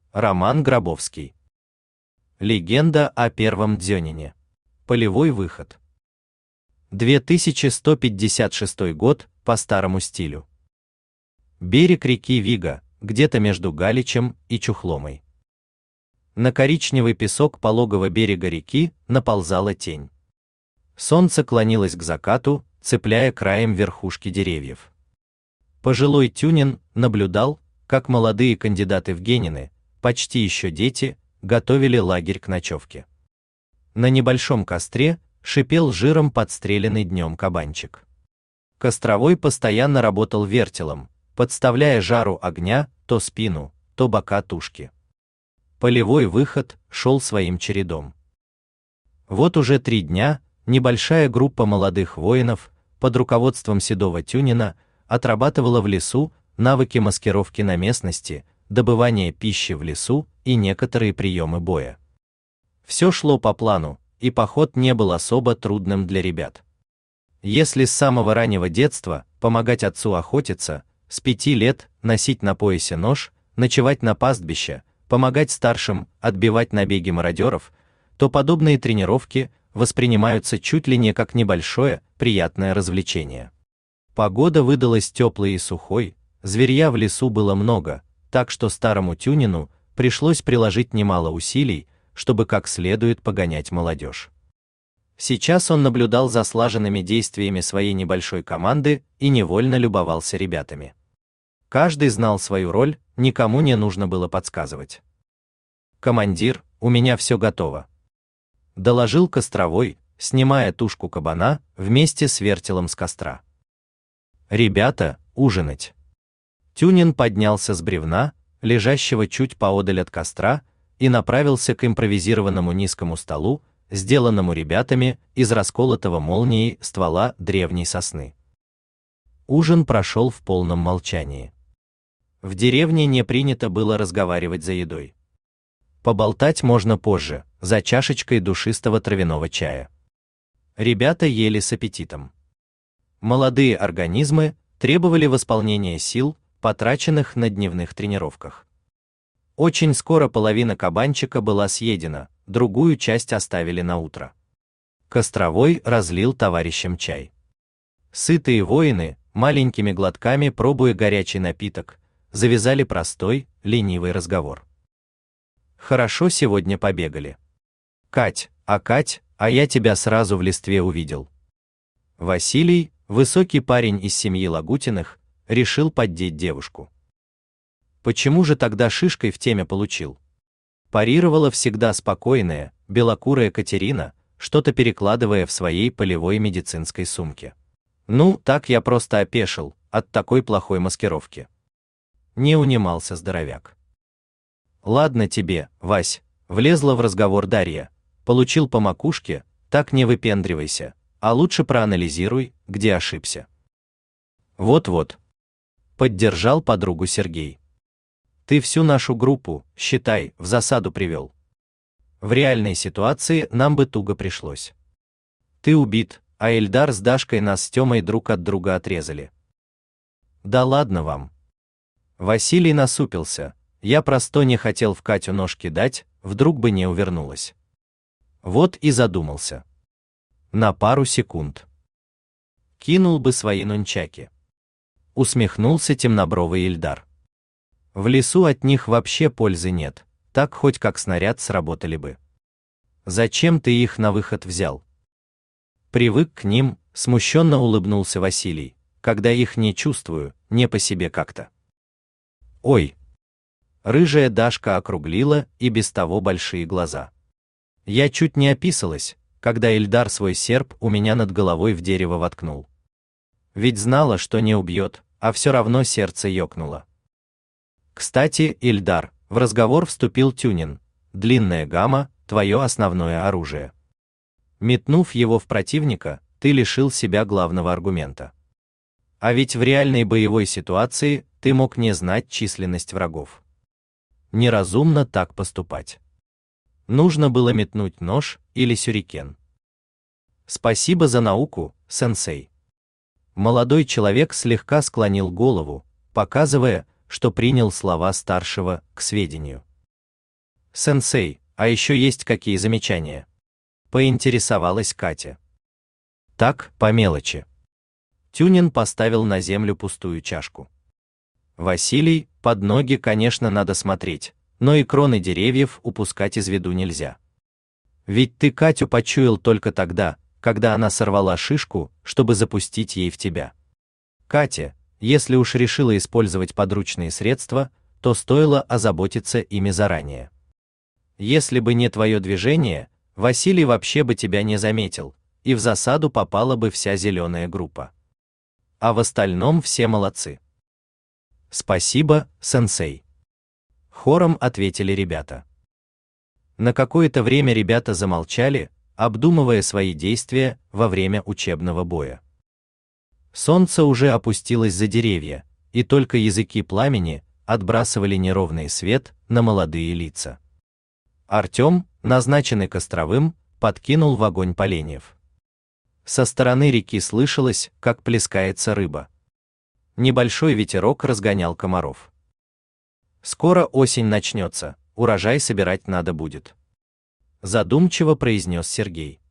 Роман Гробовский. Легенда о первом дзёнине. Полевой выход. 2156 год по старому стилю. Берег реки Вига, где-то между Галичем и Чухломой. На коричневый песок пологого берега реки наползала тень. Солнце клонилось к закату, цепляя краем верхушки деревьев. Пожилой Тюнин наблюдал, как молодые кандидаты в генины, почти еще дети, готовили лагерь к ночевке. На небольшом костре шипел жиром подстреленный днем кабанчик. Костровой постоянно работал вертелом, подставляя жару огня то спину, то бока тушки. Полевой выход шел своим чередом. Вот уже 3 дня небольшая группа молодых воинов под руководством седого Тюнина отрабатывала в лесу навыки маскировки на местности, добывания пищи в лесу и некоторые приемы боя. Все шло по плану, и поход не был особо трудным для ребят. Если с самого раннего детства помогать отцу охотиться, с 5 лет носить на поясе нож, ночевать на пастбище, помогать старшим отбивать набеги мародеров, то подобные тренировки воспринимаются чуть ли не как небольшое, приятное развлечение. Погода выдалась теплой и сухой, зверья в лесу было много, так что старому Тюнину пришлось приложить немало усилий, чтобы как следует погонять молодежь. Сейчас он наблюдал за слаженными действиями своей небольшой команды и невольно любовался ребятами. Каждый знал свою роль, никому не нужно было подсказывать. «Командир, у меня все готово», — доложил Костровой, снимая тушку кабана вместе с вертелом с костра. «Ребята, ужинать». Тюнин поднялся с бревна, лежащего чуть поодаль от костра, и направился к импровизированному низкому столу, сделанному ребятами из расколотого молнией ствола древней сосны. Ужин прошел в полном молчании. В деревне не принято было разговаривать за едой. Поболтать можно позже, за чашечкой душистого травяного чая. Ребята ели с аппетитом. Молодые организмы требовали восполнения сил, потраченных на дневных тренировках. Очень скоро половина кабанчика была съедена, другую часть оставили на утро. Костровой разлил товарищам чай. Сытые воины, маленькими глотками пробуя горячий напиток, завязали простой, ленивый разговор. «Хорошо сегодня побегали. Кать, а я тебя сразу в листве увидел». Василий, высокий парень из семьи Лагутиных, решил поддеть девушку. «Почему же тогда шишкой в теме получил?» Парировала всегда спокойная, белокурая Катерина, что-то перекладывая в своей полевой медицинской сумке. «Ну, так я просто опешил от такой плохой маскировки». Не унимался здоровяк. «Ладно тебе, Вась», — влезла в разговор Дарья, «получил по макушке, так не выпендривайся, а лучше проанализируй, где ошибся». «Вот-вот», — поддержал подругу Сергей. «Ты всю нашу группу, считай, в засаду привел. В реальной ситуации нам бы туго пришлось. Ты убит, а Эльдар с Дашкой нас с Тёмой друг от друга отрезали». «Да ладно вам». Василий насупился, я просто не хотел в Катю нож кидать, вдруг бы не увернулась. Вот и задумался. На пару секунд. Кинул бы свои нунчаки. Усмехнулся темнобровый Ильдар. В лесу от них вообще пользы нет, так хоть как снаряд сработали бы. Зачем ты их на выход взял? Привык к ним, смущенно улыбнулся Василий, когда их не чувствую, не по себе как-то. Ой. Рыжая Дашка округлила и без того большие глаза. Я чуть не описалась, когда Ильдар свой серп у меня над головой в дерево воткнул. Ведь знала, что не убьет, а все равно сердце ёкнуло. Кстати, Ильдар, в разговор вступил Тюнин. Длинная гамма — твое основное оружие. Метнув его в противника, ты лишил себя главного аргумента. А ведь в реальной боевой ситуации ты мог не знать численность врагов. Неразумно так поступать. Нужно было метнуть нож или сюрикен. Спасибо за науку, сенсей. Молодой человек слегка склонил голову, показывая, что принял слова старшего к сведению. Сенсей, а еще есть какие замечания? Поинтересовалась Катя. Так, по мелочи. Тюнин поставил на землю пустую чашку. Василий, под ноги, конечно, надо смотреть, но и кроны деревьев упускать из виду нельзя. Ведь ты Катю почуял только тогда, когда она сорвала шишку, чтобы запустить ей в тебя. Катя, если уж решила использовать подручные средства, то стоило озаботиться ими заранее. Если бы не твое движение, Василий вообще бы тебя не заметил, и в засаду попала бы вся зеленая группа. А в остальном все молодцы. Спасибо, сенсей. Хором ответили ребята. На какое-то время ребята замолчали, обдумывая свои действия во время учебного боя. Солнце уже опустилось за деревья, и только языки пламени отбрасывали неровный свет на молодые лица. Артем, назначенный костровым, подкинул в огонь поленьев. Со стороны реки слышалось, как плескается рыба. Небольшой ветерок разгонял комаров. Скоро осень начнется, урожай собирать надо будет. Задумчиво произнес Сергей.